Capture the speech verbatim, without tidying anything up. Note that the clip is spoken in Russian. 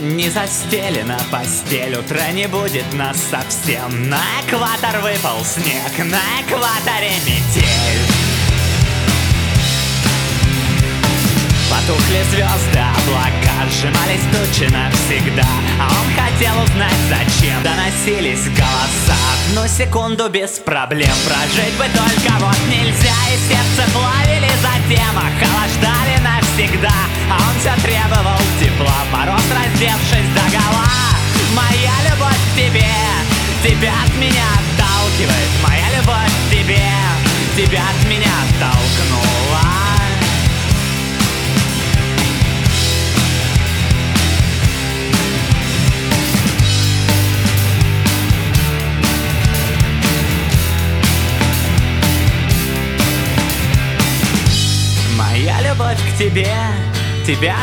Не застелена постель, утра не будет нас совсем. На экватор выпал снег, на экваторе метель. Потухли звезды, облака, сжимались тучи навсегда. А он хотел узнать, зачем доносились голоса. Одну секунду без проблем прожить бы только вот нельзя. И сердце плавили затем, охлаждали навсегда. А он все требовал тепла, мороз раздевшись догола. Моя любовь к тебе, тебя от меня отталкивает. Моя любовь к тебе, тебя от меня оттолкнула. Моя любовь к тебе, тебя